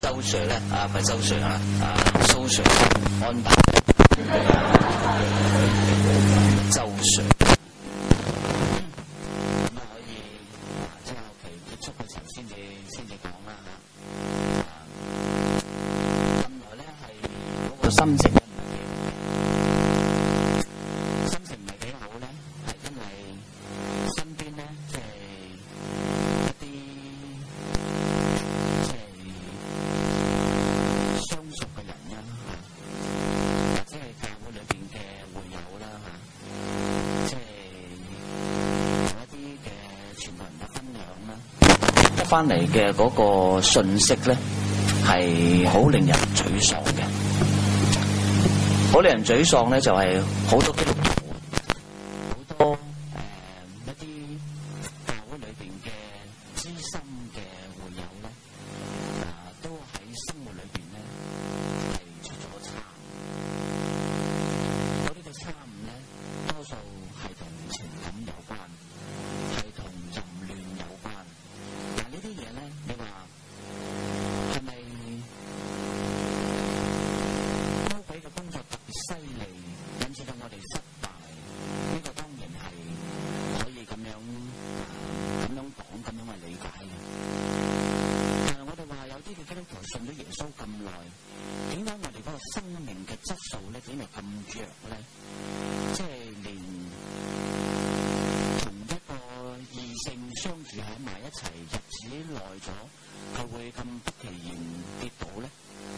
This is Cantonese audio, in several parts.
周 Sir 咧唔係周 Sir 啊，蘇 Sir 安排周 Sir。咁可以即係後期結束嘅時候先至講啦嚇。近來咧係嗰個心情咧唔係幾好嘅，心情唔係幾好咧，係因為身邊咧即係一啲即係相熟嘅人啦嚇，或者係教會裏邊嘅會友啦嚇，即係同一啲嘅傳道人嘅分享啦，得翻嚟嘅嗰個信息咧係好令人沮喪嘅，好令人沮喪咧就係好多基督徒，好多一啲教會裏邊嘅資深嘅會友咧，都喺生活裏邊咧係出咗差誤。嗰啲嘅差誤咧，多數係同情感有關，係同淫亂有關。但係呢啲嘢咧，你話係咪魔鬼嘅工作特別犀利，引致到我哋失敗？呢個當然係可以咁樣講，咁樣去理解嘅。但係我哋話有啲嘅基督徒信咗耶穌咁耐，點解我哋嗰個生命嘅質素咧，點解咁弱咧？即係連同一個異性相處喺埋一齊，日子耐咗，佢會咁不其然跌倒咧？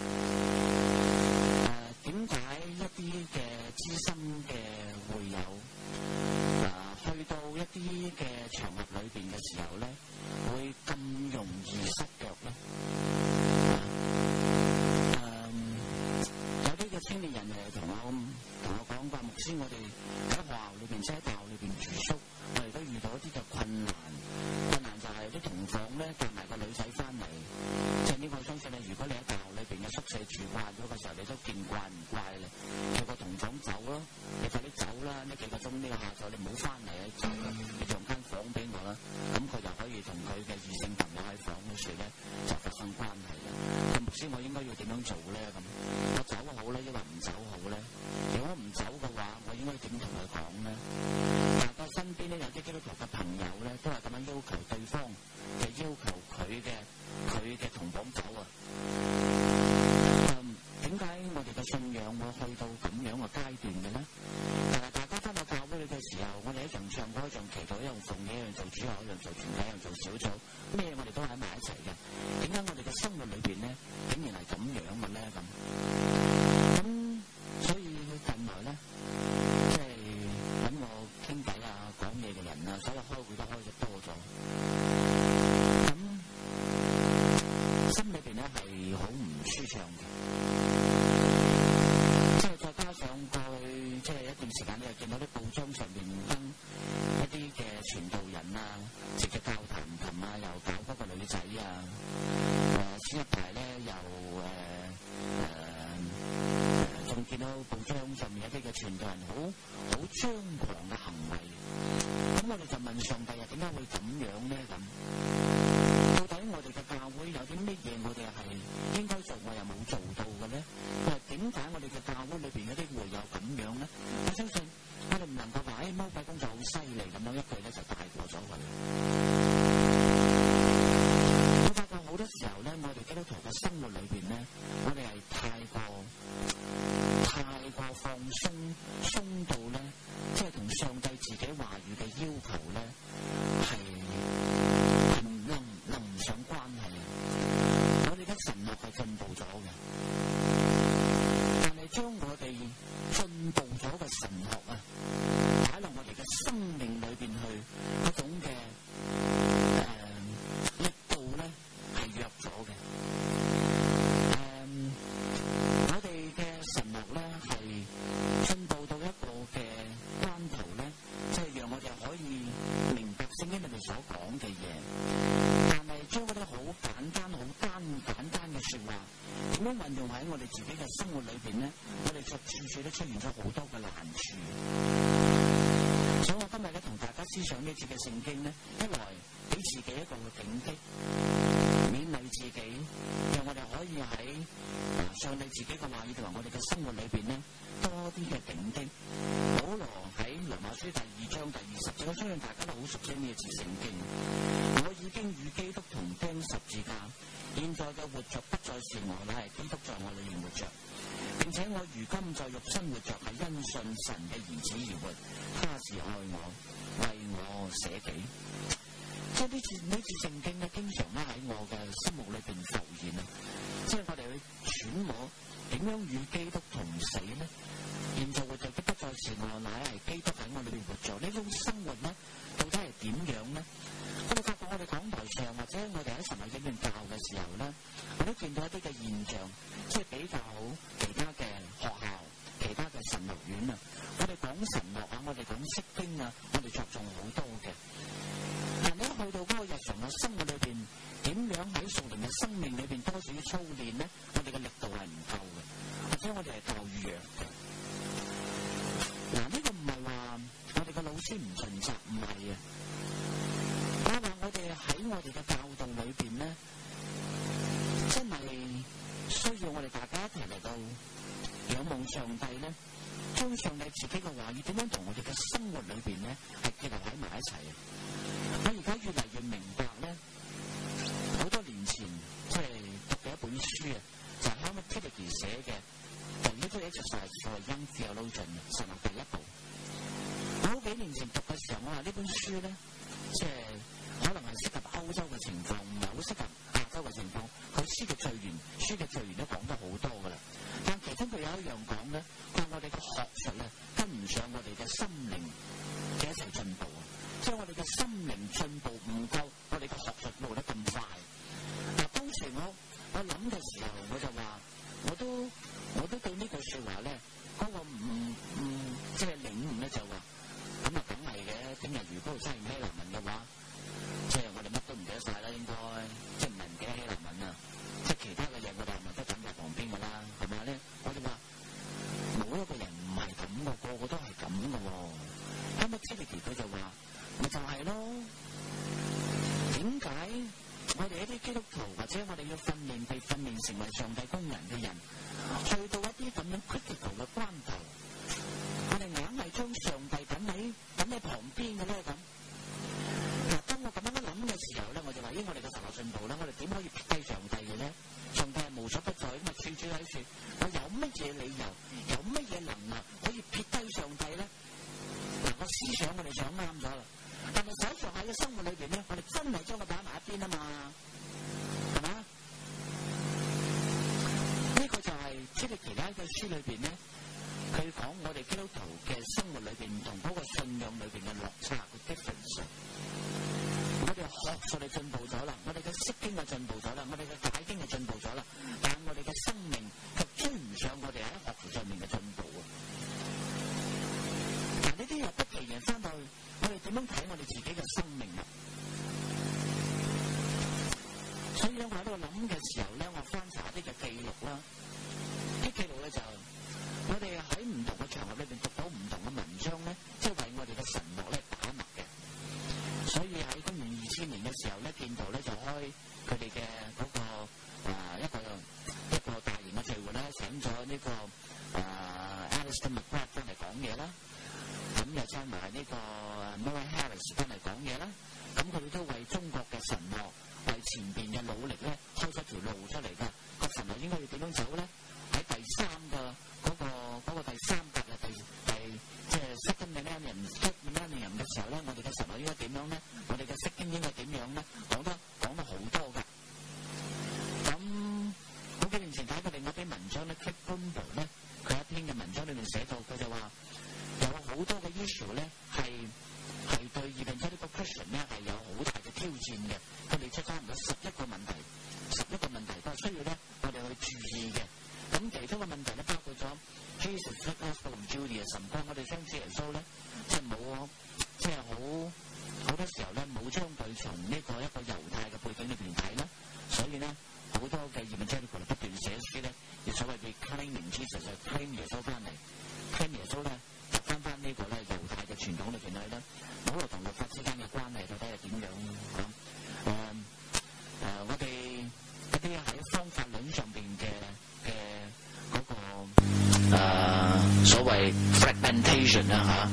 點解一啲嘅資深嘅會友去到一啲嘅場合裏邊嘅時候咧，會咁容易失腳咧？有啲嘅青年人同我講過，牧師，我哋喺學校裏邊，即係喺大學裏邊住宿，我哋都遇到一啲嘅困難就係啲同房咧夾埋個女仔翻嚟，即係呢個我相信咧，如果你喺大學裏邊嘅宿舍住慣咗嘅時候，你都見慣唔怪咧，叫個同房走咯，你快啲走啦，呢幾個鐘呢個下晝你唔好翻嚟啊，走啦，你讓間房俾我啦，咁佢就可以同佢嘅異性朋友喺房嗰時咧就發生關係啦。咁牧師，我應該要點樣做咧？咁我走好咧，抑或唔走好咧？如果唔走嘅話，我應該點同佢講咧？但係我身邊咧有啲基督徒嘅朋友咧，都係咁樣要求對方，就要求佢嘅同房走啊。點解我哋嘅信仰會去到咁樣嘅階段嘅咧？但係大家翻到教會嘅時候，我哋一樣唱歌，一樣祈禱，一樣奉獻，一樣做主學，一樣做團體，一樣做小組，咩我哋都喺埋一齊嘅。點解我哋嘅生活裏邊咧，竟然係咁樣嘅咧？咁所以近來咧，即係揾我傾偈啊、講嘢嘅人啊，所以開會都開得多咗。咁心裏邊咧係好唔舒暢嘅。即係再加上過去即係一段時間，你又見到啲報章上面登一啲嘅傳道人啊，直接教談琴啊，又搞嗰個女仔啊，前一排咧又仲見到報章上面一啲嘅傳道人好張狂嘅行為。咁我哋就問上帝啊，點解會咁樣咧？咁到底我哋嘅教會有啲乜嘢我哋係應該做，我又冇做到嘅咧？點解我哋嘅教會裏邊嗰啲會有咁樣咧？我相信我哋唔能夠話魔鬼工作好犀利咁樣一句咧就大過咗佢。我發覺好多時候咧，我哋基督徒嘅生活裏邊咧，我哋係太過放鬆到咧，即係同上帝自己話語嘅要求咧係能唔上關係啊！我哋嘅神學係進步咗嘅。但係將我哋進步咗嘅神學啊，擺落我哋嘅生命裏邊去，嗰種嘅力度咧係弱咗嘅。我哋嘅神學咧係進步到一個嘅關頭咧，即係讓我哋可以明白聖經裏面所講嘅嘢，但係將嗰啲好簡單嘅説話，點樣運用喺我哋自己嘅生活裏邊咧？我哋處處都出現咗好多嘅難處。所以我今日咧同大家思想呢節嘅聖經咧，一來俾自己一個嘅警惕， 勉勵自己，讓我哋可以喺上帝自己嘅話語同埋我哋嘅生活裏邊咧，多啲嘅警惕。保羅喺羅馬書第2章第20節，我相信大家都好熟悉呢個字聖經。我已經與基督同釘十字架，現在嘅活着不再是我，乃係基督在我裏面活着。並且我如今在肉身活着，係因信神嘅兒子而活，他是愛我，為我捨己。即係呢次聖經咧，經常咧喺我嘅心目裏邊浮現啊！即係我哋去揣摩點樣與基督同死咧？現在活着的不再是我，乃係基督喺我裏邊活着。呢種生活咧，到底係點樣咧？我哋發覺我哋講台上或者我哋喺神學院裏面教嘅時候咧，我都見到一啲嘅現象，即係比較好其他嘅學校、其他嘅神學院啊。我哋講神學啊，我哋講釋經啊，我哋着重好多嘅。但你一去到嗰個日常嘅生活裏邊，點樣喺屬靈嘅生命裏邊多少操練咧？我哋嘅力度係唔夠嘅，或者我哋係教育弱嘅。嗱，呢個唔係話我哋嘅老師唔盡責，唔係啊。我話我哋喺我哋嘅教導裏邊咧，真係需要我哋大家一齊嚟到仰望上帝咧，將上帝自己嘅話語點樣同我哋嘅生活裏邊咧係結合喺埋一齊啊！我而家越嚟越明白咧，好多年前即係讀嘅一本書啊，就係 Helmut Tillich 寫嘅《The Little Exercise for a Young Theologian》神學第一部。我好幾年前讀嘅時候，我話呢本書咧，即係可能係適合歐洲嘅情況，唔係好適合亞洲嘅情況。佢書嘅序言都講得好多㗎啦。但其中佢有一樣講咧，佢話我哋嘅學術咧跟唔上我哋嘅心靈嘅一齊進步啊！即係我哋嘅心靈進步唔夠，我哋嘅學術路得咁快。嗱，當時我諗嘅時候，我就話，我都對呢句説話咧，嗰個即係領悟咧就話，咁啊梗係嘅。聽日如果真係唔希臘文嘅話，即係我哋乜都唔記得晒啦，應該即係唔係唔記得希臘文啊？即係其他嘅嘢我哋係咪都等喺旁邊㗎啦？係咪咧？我哋話冇一個人唔係咁嘅，個個都係咁嘅喎。咁啊 Tillich 佢就話。咪就係咯，點解我哋一啲基督徒或者我哋要被訓練成為上帝工人嘅人，去到一啲咁樣 critical 嘅關頭，我哋硬係將上帝等喺旁邊嘅咧咁。嗱，當我咁樣諗嘅時候咧，我就話：我哋嘅神學進步咧，我哋點可以撇低上帝嘅咧？上帝係無所不在，咁啊處處喺處，我有乜嘢理由，有乜嘢能力可以撇低上帝咧？嗱，個思想我哋想啱咗啦。但係實際上喺個生活裏邊咧，我哋真係將佢擺埋一邊啊嘛，係嘛？呢個就係即係其他嘅書裏邊咧，佢講我哋基督徒嘅生活裏邊同嗰個信仰裏邊嘅落差嘅 difference。我哋學術嚟進步咗啦，我哋嘅釋經就進步咗啦，我哋嘅解經就進步咗啦，但係我哋嘅生命卻追唔上我哋喺學術上面嘅進步啊！嗱，呢啲又不其然翻到去。我哋點樣睇我哋自己嘅生命啊？所以咧，我喺度諗嘅時候咧，我翻查啲嘅記錄啦，啲記錄咧就我哋喺唔同嘅場合裏邊讀到唔同嘅文章咧，即係為我哋嘅神學咧打脈嘅。所以喺公元2000年嘅時候咧，建道咧就開佢哋嘅嗰個一個大型嘅聚會咧，請咗呢個Alistair McGrath 翻嚟講嘢啦。咁又請埋呢個 Murray Harris 翻嚟講嘢啦。咁佢哋都為中國嘅神學，為前邊嘅努力咧，開咗條路出嚟㗎。個神學應該要點樣走咧？喺第三個第三格嘅即係 second millennium 嘅時候咧，我哋嘅神學應該點樣咧？我哋嘅釋經應該點樣咧？講得好多㗎。咁好幾年前睇過另外一篇文章咧 Craig Blomberg 咧，佢一篇嘅文章裏面寫到，佢就話。有好多嘅 issue 咧，係對 evangelical Christian 咧係有好大嘅挑戰嘅。佢哋出差唔多11個問題都係需要咧我哋去注意嘅。咁其中嘅問題咧包括咗 Jesus the Gospel of Judaism， 我哋相信耶穌咧，即係冇，即係好多時候咧冇將佢從呢個一個猶太嘅背景裏邊睇啦。所以咧好多嘅 evangelical 不斷寫書咧，亦所謂嘅 claiming Jesus 就 claim 耶穌翻嚟 ，claim 耶穌咧。翻呢個咧猶太嘅傳統裏邊去咧，保羅同律法之間嘅關係到底係點樣咁？我哋 vision 啦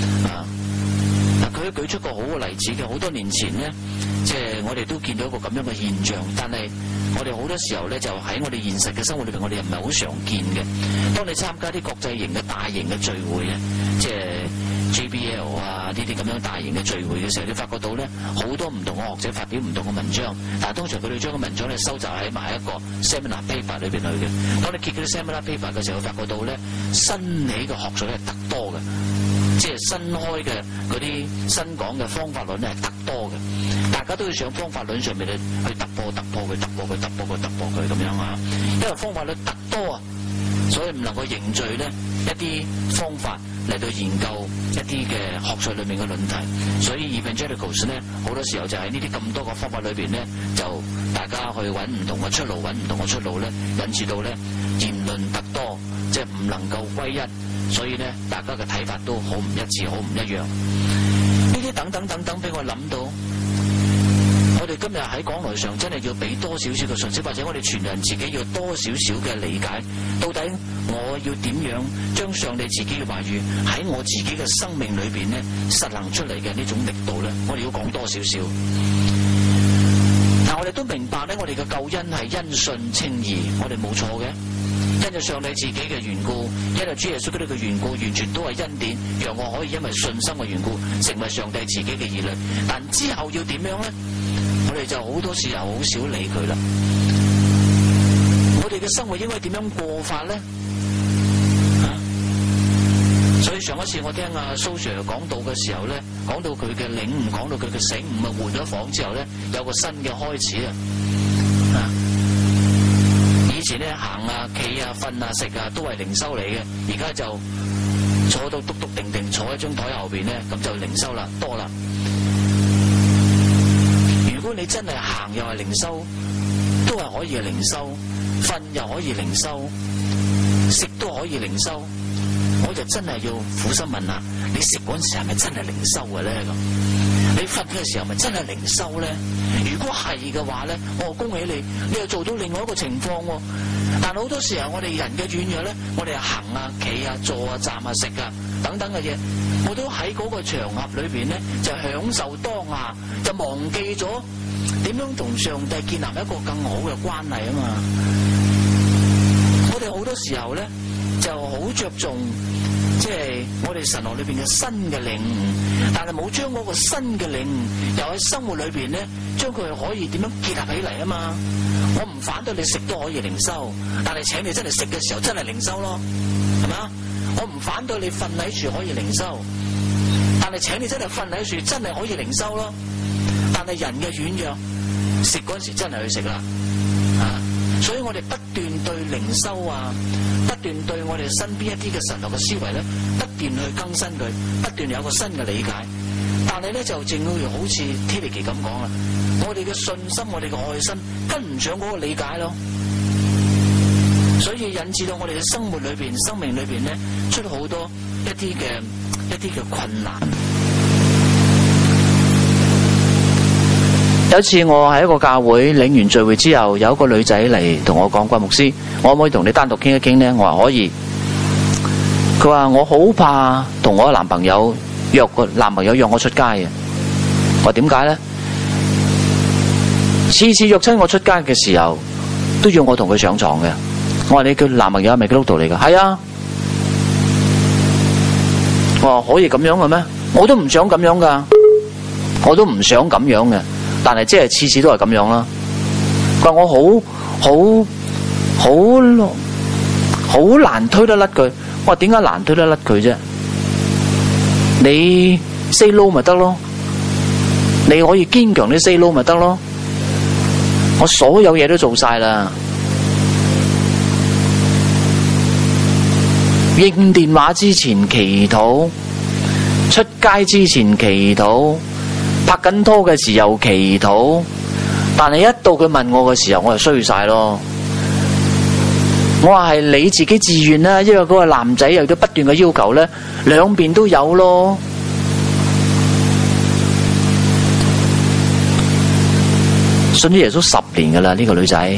佢舉出個好嘅例子嘅，好多年前咧，即係我哋都見到一個咁樣嘅現象，但係我哋好多時候咧就喺我哋現實嘅生活裏邊，我哋又唔係好常見嘅。當你參加啲國際型嘅大型嘅聚會咧，即係 JBL 啊呢啲咁樣大型嘅聚會嘅時候，你發覺到咧好多唔同嘅學者發表唔同嘅文章，但係通常佢哋將個文章咧收集喺埋一個 seminar paper 裏邊去嘅。當你揭嗰啲 seminar paper 嘅時候，發覺到咧新起嘅學術係特多嘅。即係新開嘅嗰啲新講嘅方法論咧係特多嘅，大家都要上方法論上面去突破佢咁樣啊！因為方法論特多啊，所以唔能夠凝聚咧一啲方法嚟到研究一啲嘅學術裏面嘅論題，所以 evangelicals 咧好多時候就喺呢啲咁多個方法裏邊咧，就大家去揾唔同嘅出路咧，引致到咧言論特多，即係唔能夠歸一。所以咧，大家嘅睇法都好唔一致，好唔一樣。呢啲等等，俾我諗到，我哋今日喺講台上真係要俾多少少嘅信息，或者我哋全人自己要多少少嘅理解。到底我要點樣將上帝自己嘅話語喺我自己嘅生命裏邊咧實行出嚟嘅呢種力度咧？我哋要講多少少。但我哋都明白咧，我哋嘅救恩係因信稱義，我哋冇錯嘅。因着上帝自己嘅緣故，因為主耶穌基督嘅緣故，完全都係恩典，讓我可以因為信心嘅緣故，成為上帝自己嘅兒女。但之後要點樣咧？我哋就好多時候好少理佢啦。我哋嘅生活應該點樣過法咧？所以上一次我聽阿蘇 Sir 講到嘅時候咧，講到佢嘅領悟，講到佢嘅醒悟，換咗房之後咧，有個新嘅開始啊！以前咧行啊、企啊、瞓啊、食啊都係靈修嚟嘅，而家就坐到篤篤定定，坐喺張台後邊咧，咁就靈修啦，多啦。如果你真係行又係靈修，都係可以係靈修；瞓又可以靈修，食都可以靈修。我就真係要苦心問下，你食嗰陣時係咪真係靈修嘅咧？咁你瞓嘅時候咪真係靈修咧？如果係嘅話咧，我恭喜你，你又做到另外一個情況喎。但好多時候我哋人嘅軟弱咧，我哋行啊、企啊、坐啊、站啊、食啊等等嘅嘢，我都喺嗰個場合裏邊咧就享受當下，就忘記咗點樣同上帝建立一個更好嘅關係啊嘛。我哋好多時候咧就好着重，即係我哋神學裏邊嘅新嘅領悟，但係冇將嗰個新嘅領悟又喺生活裏邊咧，將佢可以點樣結合起嚟啊嘛。我唔反對你食都可以靈修，但係請你真係食嘅時候真係靈修咯，係咪啊？我唔反對你瞓喺樹可以靈修，但係請你真係瞓喺樹真係可以靈修咯。但係人嘅軟弱，食嗰陣時真係去食啦，所以我哋不斷對靈修啊，不斷對我哋身邊一啲嘅神學嘅思維咧，不斷去更新佢，不斷有個新嘅理解。但係咧就正好似 Tilly 咁講啦，我哋嘅信心，我哋嘅愛心跟唔上嗰個理解咯，所以引致到我哋嘅生活裏邊、生命裏邊咧，出好多一啲嘅困難。有一次我喺一個教會領完聚會之後，有一個女仔嚟同我講：關牧師，我可唔可以同你單獨傾一傾呢？我話可以。佢話我好怕同我男朋友約我出街嘅。我話點解呢？次次約親我出街嘅時候，都要我同佢上床嘅。我話你叫男朋友係咪基督徒嚟㗎？係啊。我話可以咁樣嘅咩？我都唔想咁樣㗎，我都唔想咁樣嘅。但係即係次次都係咁樣啦。佢話我好難推得甩佢。我話點解難推得甩佢啫？你 say no 咪得咯，你可以堅強啲 say no 咪得咯。我所有嘢都做晒啦，應電話之前祈禱，出街之前祈禱，拍緊拖嘅時候祈禱，但係一到佢問我嘅時候，我就衰晒咯。我話係你自己自願啦，因為嗰個男仔又都不斷嘅要求咧，兩邊都有咯。信咗耶穌10年噶啦，呢個女仔。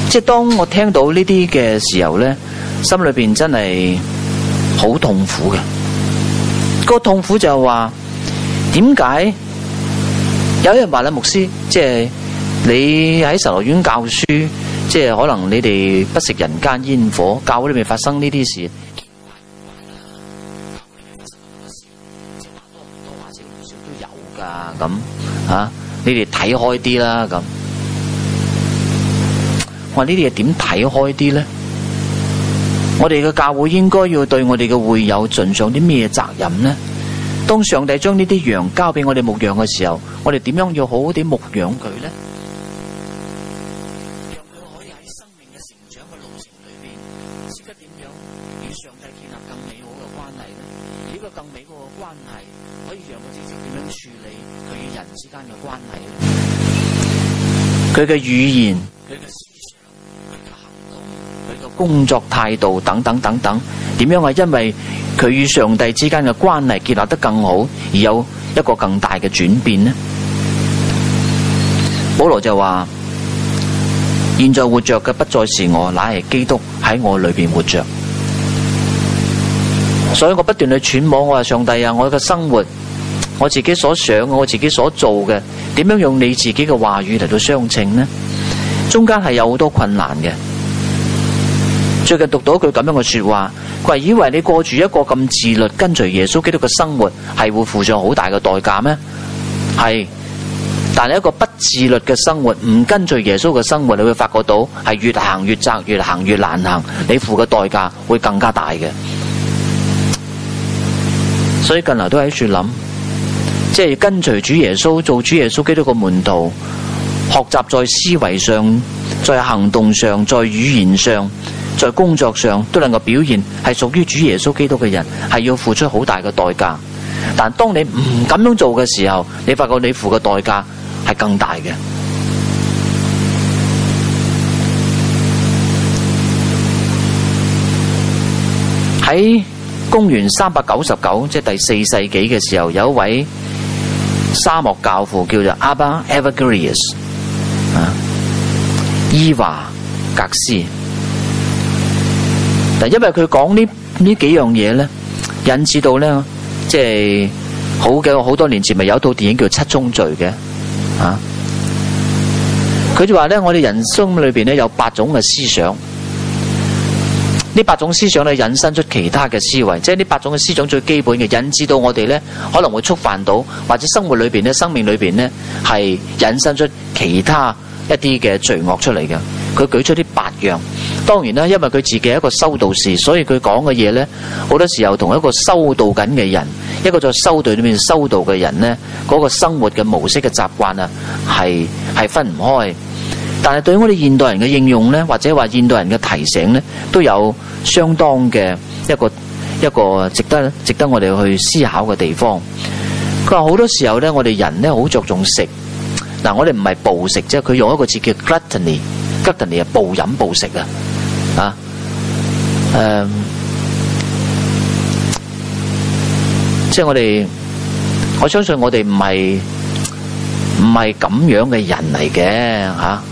即係當我聽到呢啲嘅時候咧，心裏邊真係好痛苦嘅。個痛苦就係話，點解有人話咧，牧師，即係你喺神學院教書，即係可能你哋不食人間煙火，教會裏面發生呢啲事，多話少唔少都有噶，咁啊，你哋睇開啲啦，咁我話呢啲嘢點睇開啲咧？我哋嘅教會應該要對我哋嘅會友盡上啲咩責任呢？當上帝將呢啲羊交俾我哋牧養嘅時候，我哋點樣要好好地牧養佢呢？讓佢可以喺生命嘅成長嘅路程裏邊，識得點樣與上帝建立更美好嘅關係呢？而呢個更美好嘅關係，可以讓佢知道點樣處理佢與人之間嘅關係呢？佢嘅語言，佢嘅工作態度等等等等，點樣係因為佢與上帝之間嘅關係建立得更好，而有一個更大嘅轉變呢？保羅就話：現在活着嘅不再是我，乃係基督喺我裏邊活着。所以我不斷去揣摩，我話上帝啊，我嘅生活，我自己所想，我自己所做嘅，點樣用你自己嘅話語嚟到相稱呢？中間係有好多困難嘅。最近讀到一句咁樣嘅說話，佢話：以為你過住一個咁自律跟隨耶穌基督嘅生活，係會付上好大嘅代價咩？係，但係一個不自律嘅生活，唔跟隨耶穌嘅生活，你會發覺到係越行越窄，越行越難行，你付嘅代價會更加大嘅。所以近來都喺處諗，即係跟隨主耶穌，做主耶穌基督嘅門徒，學習在思維上，在行動上，在語言上，在工作上都能夠表現係屬於主耶穌基督嘅人，係要付出好大嘅代價。但當你唔咁樣做嘅時候，你發覺你付嘅代價係更大嘅。喺公元399，即係第4世紀嘅時候，有一位沙漠教父叫做阿巴 Evagrius 伊華格斯。嗱，因為佢講呢幾樣嘢咧，引致到咧，即係好多年前咪有一套電影叫《七宗罪》嘅，佢就話咧，我哋人生裏邊咧有8種嘅思想，呢8種思想咧引申出其他嘅思維，即係呢8種嘅思想最基本嘅，引致到我哋咧可能會觸犯到，或者生活裏邊咧、生命裏邊咧係引申出其他一啲嘅罪惡出嚟嘅。佢舉出啲8樣，當然啦，因為佢自己係一個修道士，所以佢講嘅嘢咧，好多時候同一個修道緊嘅人，一個在修道裏面修道嘅人咧，嗰個生活嘅模式嘅習慣啊，係分唔開。但係對於我哋現代人嘅應用咧，或者話現代人嘅提醒咧，都有相當嘅一個值得我哋去思考嘅地方。佢話好多時候咧，我哋人咧好着重食，嗱，我哋唔係暴食，即係佢用一個字叫 gluttony 係暴飲暴食啊，即係我相信我哋唔係咁樣嘅人嚟嘅嚇，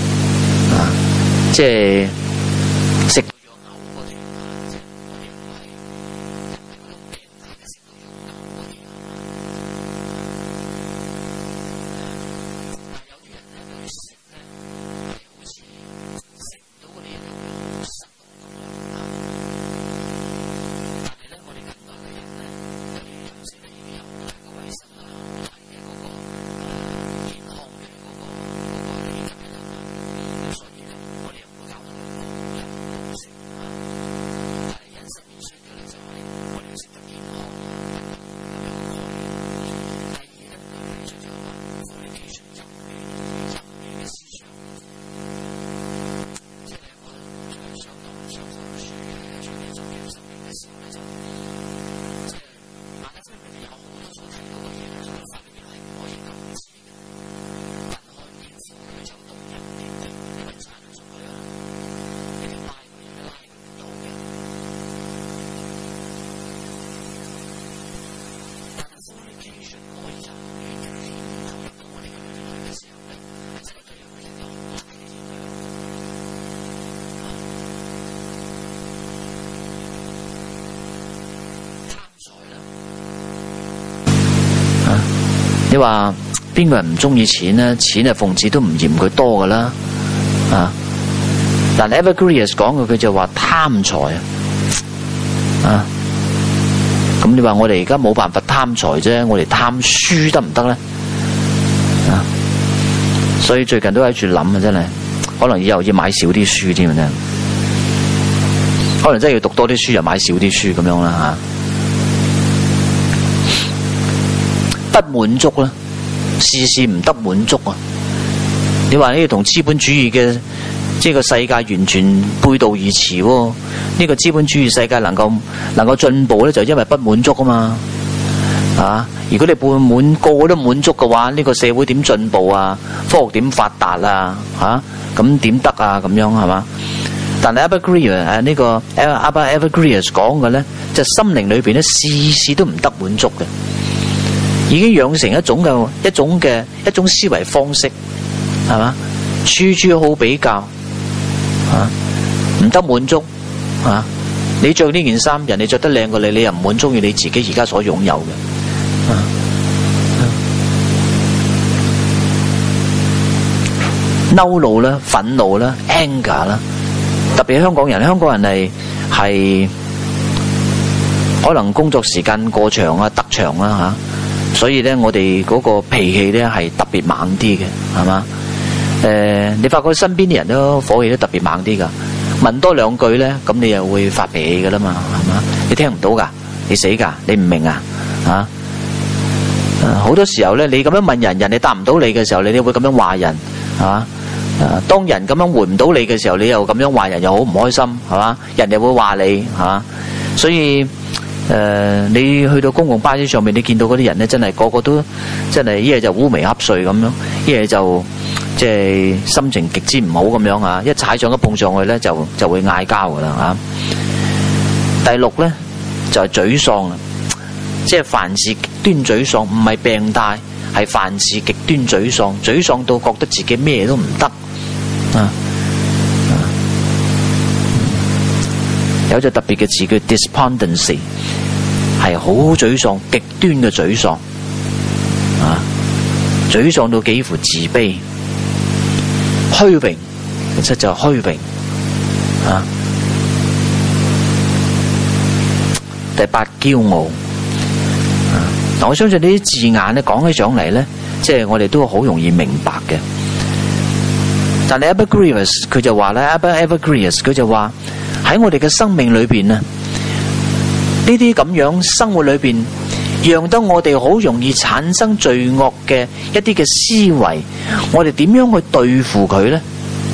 即係食。 你話邊個人唔中意錢呢？錢係奉旨都唔嫌佢多噶啦啊！但 Evergreens 講嘅佢就話貪財啊！咁你話我哋而家冇辦法貪財啫，我哋貪書得唔得咧？啊！所以最近都喺住諗啊，真係可能以後要買少啲書添啊！可能真係要讀多啲書，又買少啲書咁樣啦嚇。不滿足啦，事事唔得滿足啊！你話呢個同資本主義嘅即係個世界完全背道而馳喎。呢個資本主義世界能夠進步咧，就因為不滿足啊嘛。啊！如果你個個都滿足嘅話，呢個社會點進步啊？科學點發達啊？嚇咁點得啊？咁樣係嘛？但係 Evergreens 呢個 Evergreens 講嘅咧，就心靈裏邊咧，事事都唔得滿足嘅，已經養成一種思維方式，係嘛？處處好比較，啊，唔得滿足，啊，你着呢件衫，人哋着得靚過你，你又唔滿足於你自己而家所擁有嘅，嬲怒啦、憤怒啦、anger 啦。特別香港人係可能工作時間過長啊、特長啦嚇，所以咧我哋嗰個脾氣咧係特別猛啲嘅，係嘛？你發覺身邊啲人都火氣都特別猛啲噶，問多兩句咧，咁你又會發脾氣噶啦嘛，係嘛？你聽唔到噶，你死噶，你唔明啊？嚇！好多時候咧，你咁樣問人，人哋答唔到你嘅時候，你會咁樣話人，係嘛？當人咁樣回唔到你嘅時候，你又咁樣話人，又好唔開心，係嘛？人哋會話你，係嘛？所以你去到公共巴士上面，你見到嗰啲人咧，真係個個都真係一係就烏眉瞌睡咁樣，一係就即係心情極之唔好咁樣啊！一踩上一碰上去咧，就會嗌交噶啦嚇。第六咧就係沮喪啦，即係凡事極端沮喪，唔係病態，係凡事極端沮喪，沮喪到覺得自己咩都唔得。有一隻特別嘅字叫 despondency， 係好沮喪，極端嘅沮喪，沮喪到幾乎自卑，虛榮，其實就係虛榮。第八，驕傲。嗱，我相信呢啲字眼咧講起上嚟咧，即係我哋都好容易明白嘅。但係 Evergreens 佢就話咧 ，Evergreens 佢就話喺我哋嘅生命裏邊啊，呢啲咁樣生活裏邊，讓得我哋好容易產生罪惡嘅一啲嘅思維，我哋點樣去對付佢咧？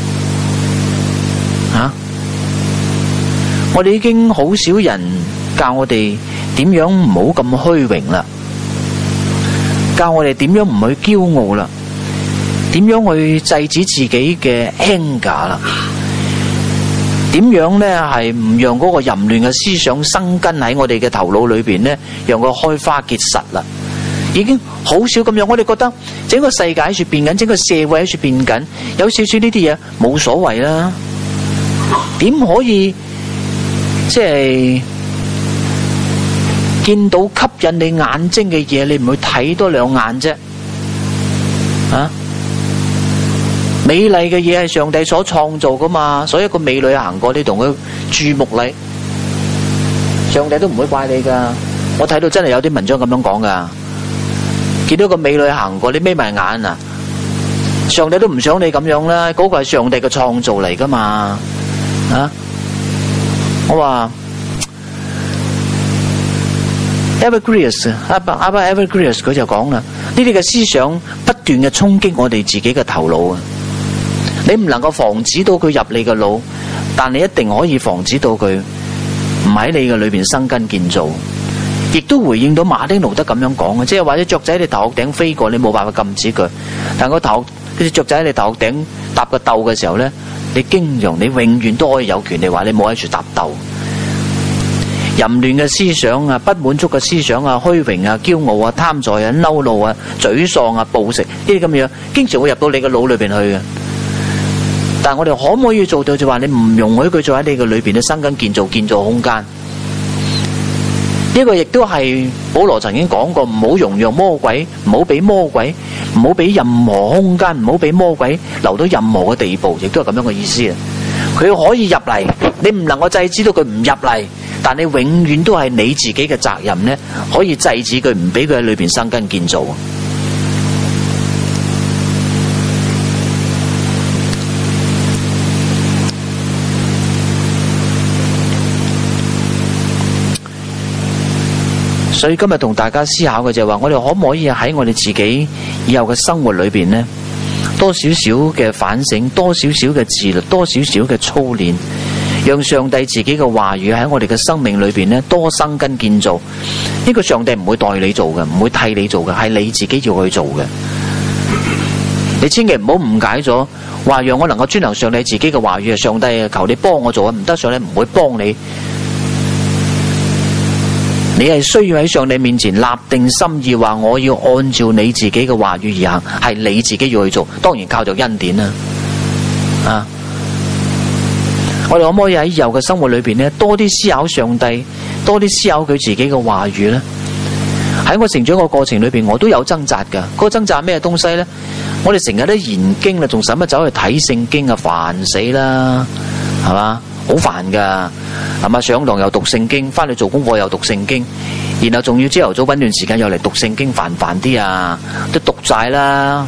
我哋已經好少人教我哋點樣唔好咁虛榮啦，教我哋點樣唔去驕傲啦，點樣去制止自己嘅 anger 啦，點樣咧係唔讓嗰個淫亂嘅思想生根喺我哋嘅頭腦裏邊咧，讓佢開花結實啦。已經好少咁樣，我哋覺得整個世界喺處變緊，整個社會喺處變緊，有少少呢啲嘢冇所謂啦。點可以即係見到吸引你眼睛嘅嘢，你唔去睇多兩眼啫？美麗嘅嘢係上帝所創造噶嘛，所以一個美女行過，你同佢注目禮，上帝都唔會怪你噶。我睇到真係有啲文章咁樣講噶，見到個美女行過，你眯埋眼啊，上帝都唔想你咁樣啦，嗰個係上帝嘅創造嚟噶嘛。我話 Evergreens 佢就講啦，呢啲嘅思想不斷嘅衝擊我哋自己嘅頭腦啊！你唔能夠防止到佢入你嘅腦，但你一定可以防止到佢唔喺你嘅裏邊生根建造。亦都回應到馬丁路德咁樣講嘅，即係或者雀仔喺你頭殼頂飛過，你冇辦法禁止佢，但個頭嗰隻雀仔喺你頭殼頂搭個竇嘅時候咧，你經常你永遠都可以有權利話你冇喺處搭竇。淫亂嘅思想啊，不滿足嘅思想啊，虛榮啊，驕傲啊，貪財啊，嬲怒啊，沮喪啊，暴食呢啲咁樣，經常會入到你嘅腦裏邊去嘅。但係我哋可唔可以做到就話你唔容許佢做喺你嘅裏邊嘅生根建造空間？呢呢個亦都係保羅曾經講過，唔好容讓魔鬼，唔好俾魔鬼，唔好俾任何空間，唔好俾魔鬼留到任何嘅地步，亦都係咁樣嘅意思啊！佢可以入嚟，你唔能夠制止到佢唔入嚟，但你永遠都係你自己嘅責任咧，可以制止佢，唔俾佢喺裏邊生根建造。所以今日同大家思考嘅就係話，我哋可唔可以喺我哋自己以後嘅生活裏邊呢，多少少嘅反省，多少少嘅自律，多少少嘅操練，讓上帝自己嘅話語喺我哋嘅生命裏邊呢多生根建造。呢個上帝唔會代你做嘅，唔會替你做嘅，係你自己要去做嘅。你千祈唔好誤解咗，話讓我能夠遵行上帝自己嘅話語，上帝求你幫我做啊，唔得，上帝唔會幫你。你係需要喺上帝面前立定心意，話我要按照你自己嘅話語而行，係你自己要去做。當然靠著恩典啦，我哋可唔可以喺以後嘅生活裏邊呢，多啲思考上帝，多啲思考佢自己嘅話語呢？喺我成長嘅過程裏邊，我都有掙扎噶。嗰個掙扎係咩東西呢？我哋成日都研經啦，仲使乜走去睇聖經啊？煩死啦，係嘛？好煩噶，係嘛？上堂又讀聖經，翻去做功課又讀聖經，然後仲要朝頭早搵段時間又嚟讀聖經，煩啲啊！都讀晒啦，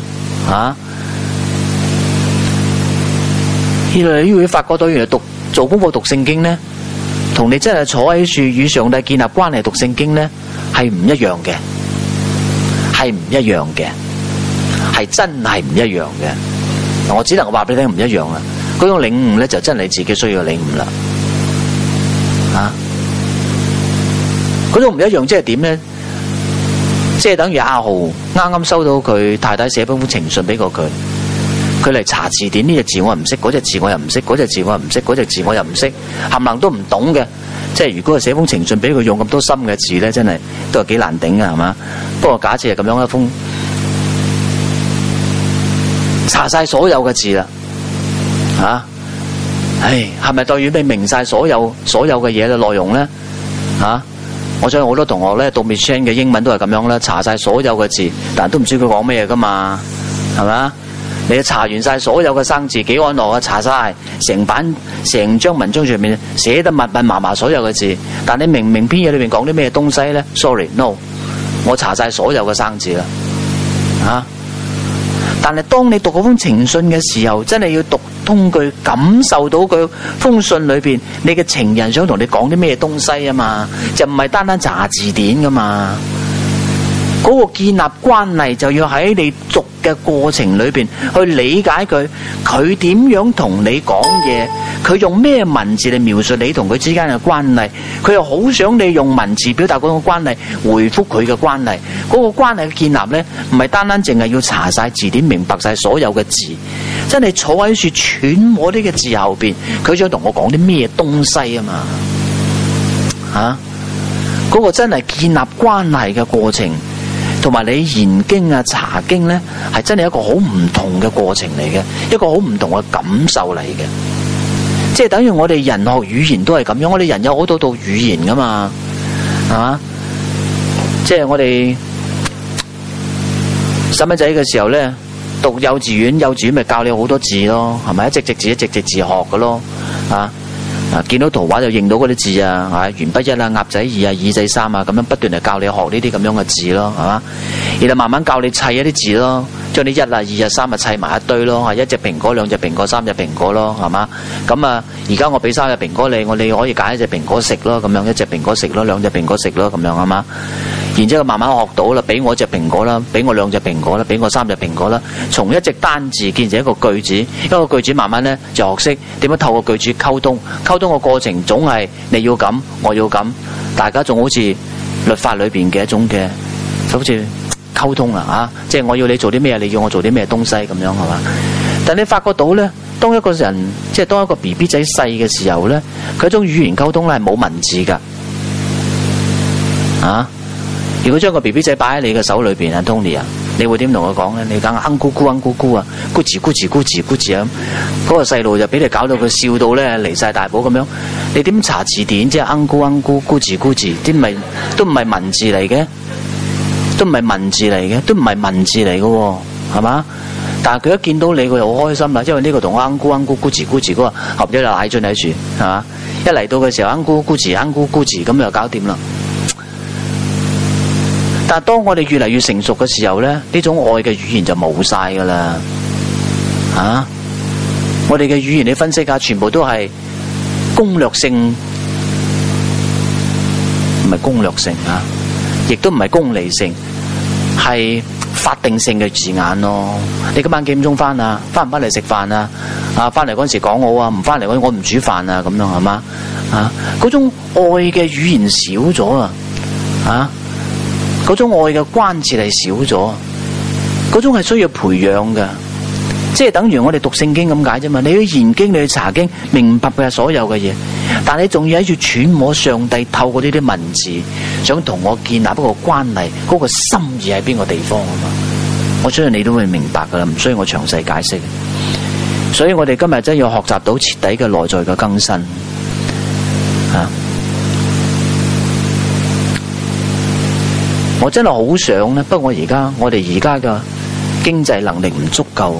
原來你會發覺到，原來做功課讀聖經呢，同你真係坐喺樹與上帝建立關係讀聖經呢，係唔一樣嘅，係唔一樣嘅，係真係唔一樣嘅。我只能話俾你聽唔一樣啦。嗰種領悟咧，就真係你自己需要領悟啦。嗰種唔一樣即係點咧？即係等於阿豪啱啱收到佢太太寫封情信俾過佢，佢嚟查字典，呢隻字我唔識，嗰隻字我又唔識，嗰隻字我又唔識，嗰隻字我又唔識，冚唪唥都唔懂嘅。即係如果係寫封情信俾佢，用咁多深嘅字咧，真係都係幾難頂啊，係嘛？不過假設係咁樣一封，查晒所有嘅字啦。係咪代表你明晒所有嘅嘢嘅內容咧？我相信好多同學咧讀 Mission 嘅英文都係咁樣啦，查晒所有嘅字，但都唔知佢講咩噶嘛，係嘛？你查完晒所有嘅生字，幾安樂啊？查晒成張文章上面寫得密密麻麻所有嘅字，但你明唔明篇嘢裏面講啲咩東西咧 ？Sorry，no， 我查晒所有嘅生字啦，但係當你讀嗰封情信嘅時候，真係要讀通佢，感受到佢封信裏邊你嘅情人想同你講啲咩東西啊嘛，就唔係單單查字典噶嘛。嗰個建立關係就要喺你讀嘅過程裏邊去理解佢，佢點樣同你講嘢，佢用咩文字嚟描述你同佢之間嘅關係，佢又好想你用文字表達嗰種關係，回覆佢嘅關係。嗰個關係嘅建立呢，唔係單單淨係要查晒字典，明白晒所有嘅字，真係坐喺樹揣摩呢個字後邊，佢想同我講啲咩東西啊嘛？嗰個真係建立關係嘅過程。同埋你研經啊、查經呢，係真係一個好唔同嘅過程嚟嘅，一個好唔同嘅感受嚟嘅。即係等於我哋人學語言都係咁樣，我哋人有好多套語言噶嘛，係嘛？即係我哋細蚊仔嘅時候呢，讀幼稚園咪教你好多字咯，係咪？一隻字學嘅咯，見到圖畫就認到嗰啲字啊，鉛筆一啊、鴨仔二啊、耳仔三啊，咁樣不斷嚟教你學呢啲咁樣嘅字咯，係嘛？然後慢慢教你砌一啲字咯，將啲一啊、二啊、三啊砌埋一堆咯，一隻蘋果、兩隻蘋果、三隻蘋果咯，係嘛？咁啊，而家我俾三隻蘋果你，你可以揀一隻蘋果食咯，咁樣一隻蘋果食咯，兩隻蘋果食咯，咁樣係嘛？然之後慢慢學到啦，俾我一隻蘋果啦，俾我兩隻蘋果啦，俾我三隻蘋果啦，從一隻單字變成一個句子，一個句子慢慢咧就學識點樣透過句子溝通嘅過程，總係你要咁，我要咁，大家仲好似律法裏邊嘅一種嘅，好似溝通啦即係我要你做啲咩，你要我做啲咩東西咁樣係嘛？但你發覺到咧，當一個人即係當一個 BB 仔細嘅時候咧，佢一種語言溝通咧係冇文字噶如果將個 BB 仔擺喺你嘅手裏邊啊 ，Tony 啊， 你會點同佢講咧？你講奀咕咕奀咕咕啊，咕吱咕吱咕吱咕吱啊，嗰個細路就俾你搞到佢笑到咧離晒大譜咁樣。你點查字典啫？奀咕奀咕咕吱咕吱，都唔係文字嚟嘅，都唔係文字嚟嘅，都唔係文字嚟嘅喎，係嘛？但係佢一見到你，佢就好開心啦，因為呢個同奀咕奀咕咕吱咕吱嗰個合咗就奶樽喺處，係嘛？一嚟到嘅時候奀咕咕吱奀咕咕吱咁就搞掂啦。但係當我哋越嚟越成熟嘅時候咧，呢種愛嘅語言就冇晒噶啦，我哋嘅語言你分析下，全部都係攻略性，唔係攻略性啊，亦都唔係功利性，係法定性嘅字眼咯。你今晚幾點鐘翻啊？翻唔翻嚟食飯啊？翻嚟嗰陣時講我啊，唔翻嚟嗰陣我唔煮飯啊，咁樣係嘛？嗰種愛嘅語言少咗啊！嗰種愛嘅關切係少咗，嗰種係需要培養嘅，即係等於我哋讀聖經咁解啫嘛。你去研經，你去查經，明白嘅所有嘅嘢，但係你仲要喺度揣摩上帝透過呢啲文字，想同我建立一個關係，嗰個心意喺邊個地方啊嘛？我相信你都會明白噶啦，唔需要我詳細解釋。所以我哋今日真係要學習到徹底嘅內在嘅更新我真係好想咧，不過我哋而家嘅經濟能力唔足夠。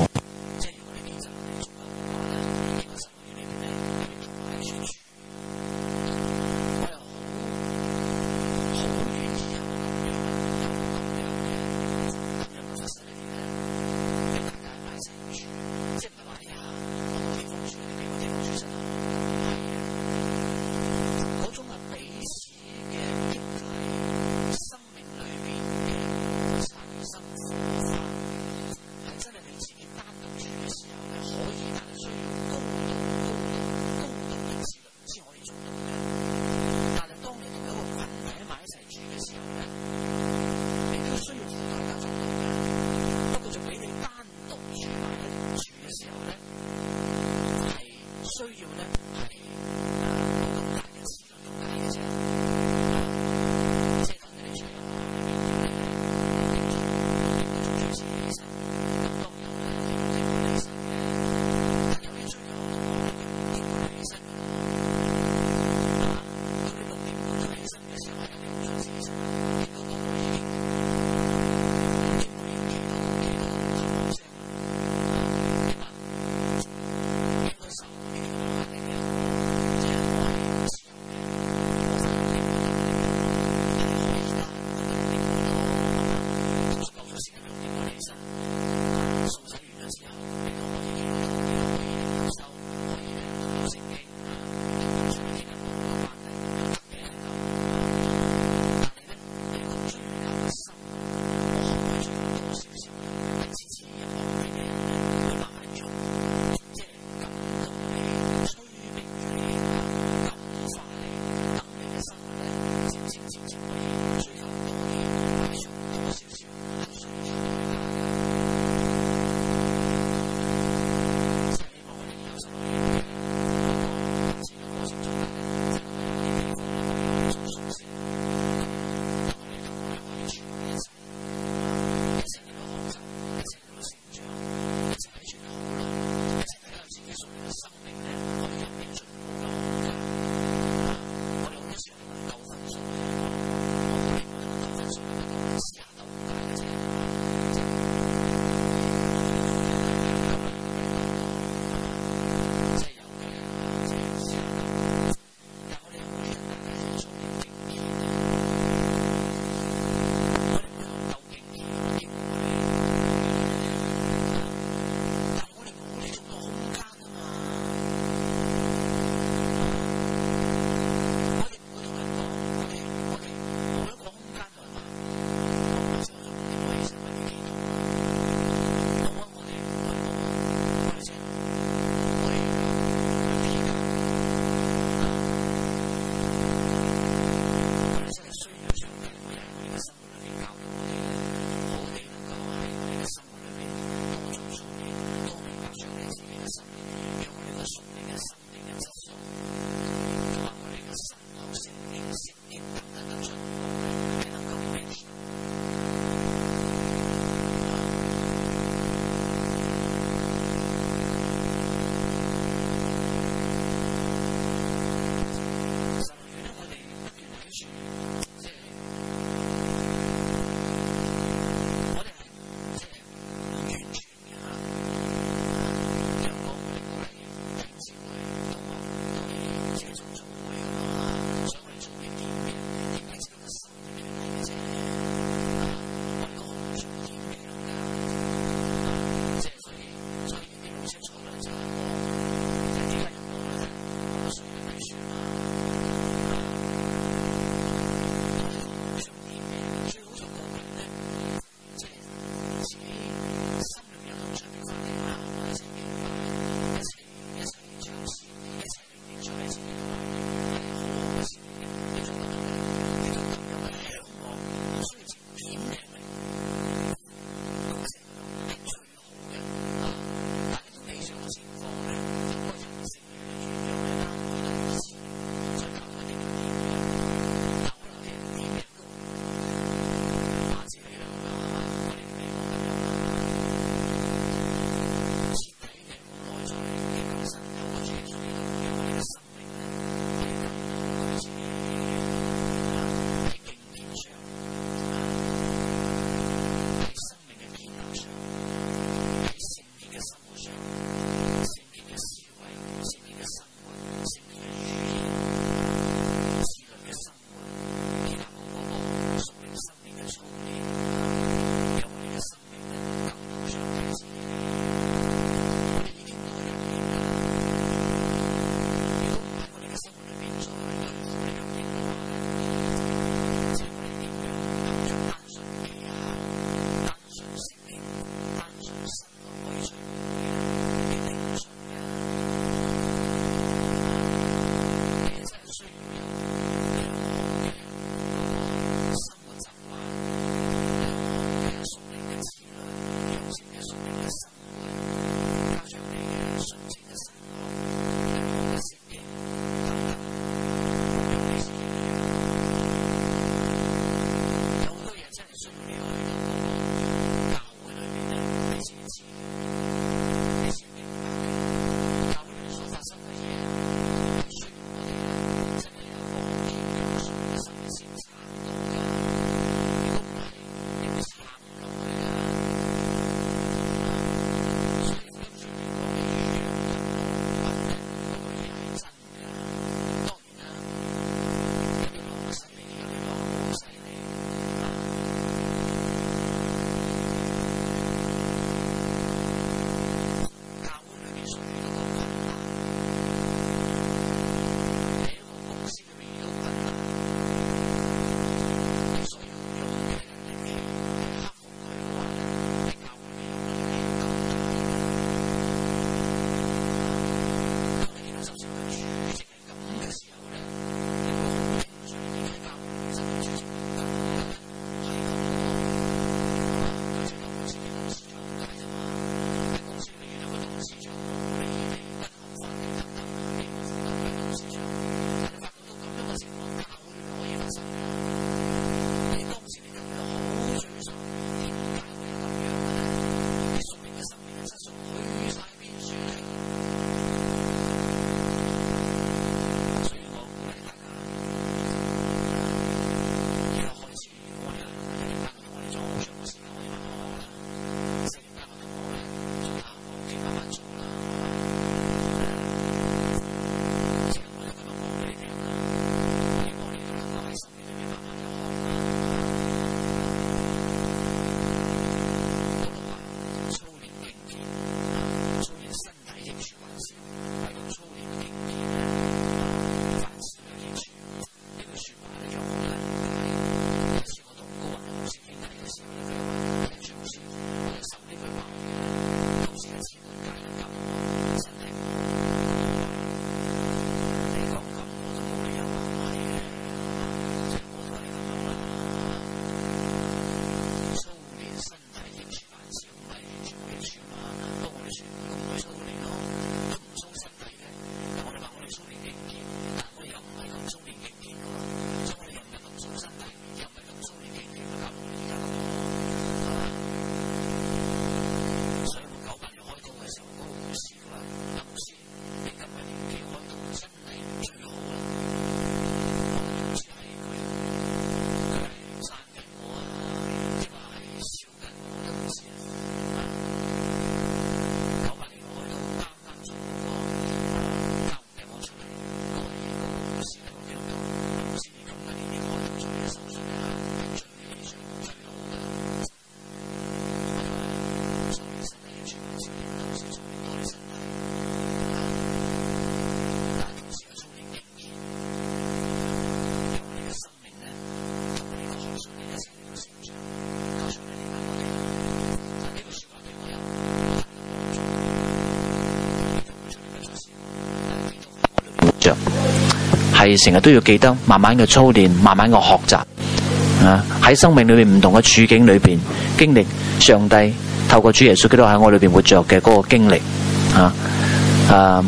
係成日都要記得慢慢嘅操練，慢慢嘅學習啊！喺生命裏邊唔同嘅處境裏邊經歷上帝透過主耶穌基督喺我裏邊活着嘅嗰個經歷啊！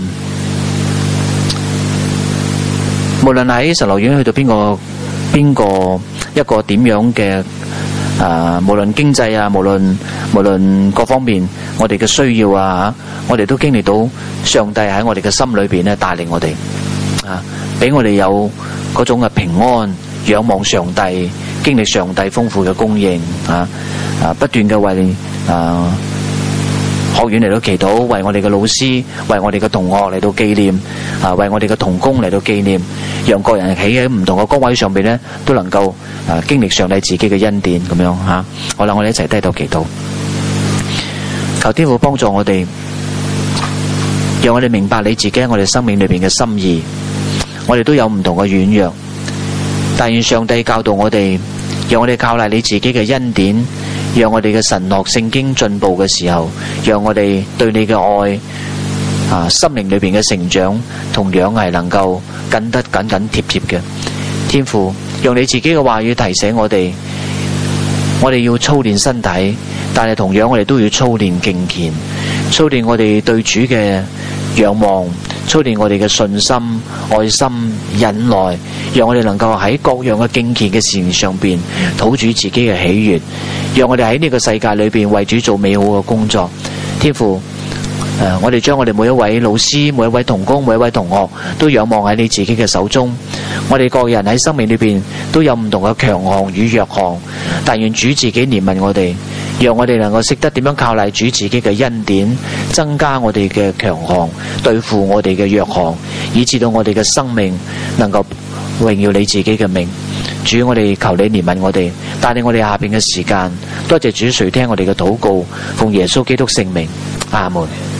無論喺神學院去到邊個一個點樣嘅無論經濟啊，無論各方面我哋嘅需要啊，我哋都經歷到上帝喺我哋嘅心裏邊咧帶領我哋啊，俾我哋有嗰種嘅平安，仰望上帝，經歷上帝豐富嘅供應不斷嘅為學院嚟到祈禱，為我哋嘅老師，為我哋嘅同學嚟到紀念為我哋嘅同工嚟到紀念，讓各人企喺唔同嘅崗位上邊咧，都能夠經歷上帝自己嘅恩典咁樣吓。好啦，我哋一齊低頭祈禱，求天父幫助我哋，讓我哋明白你自己喺我哋生命裏邊嘅心意。我哋都有唔同嘅軟弱，但願上帝教導我哋，讓我哋靠賴你自己嘅恩典，讓我哋嘅神學聖經進步嘅時候，讓我哋對你嘅愛心靈裏邊嘅成長同樣係能夠緊得緊緊貼貼嘅。天父，用你自己嘅話語提醒我哋，我哋要操練身體，但係同樣我哋都要操練敬虔，操練我哋對主嘅仰望，操練我哋嘅信心、愛心、忍耐，讓我哋能夠喺各樣嘅敬虔嘅事情上邊討主自己嘅喜悅，讓我哋喺呢個世界裏邊為主做美好嘅工作。天父，我哋將我哋每一位老師、每一位同工、每一位同學都仰望喺你自己嘅手中。我哋各人喺生命裏邊都有唔同嘅強項與弱項，但願主自己憐憫我哋，讓我哋能夠識得點樣靠賴主自己嘅恩典，增加我哋嘅強項，對付我哋嘅弱項，以致到我哋嘅生命能夠榮耀你自己嘅名。主，我哋求你憐憫我哋，帶領我哋下邊嘅時間。多謝主垂聽我哋嘅禱告，奉耶穌基督聖名，阿門。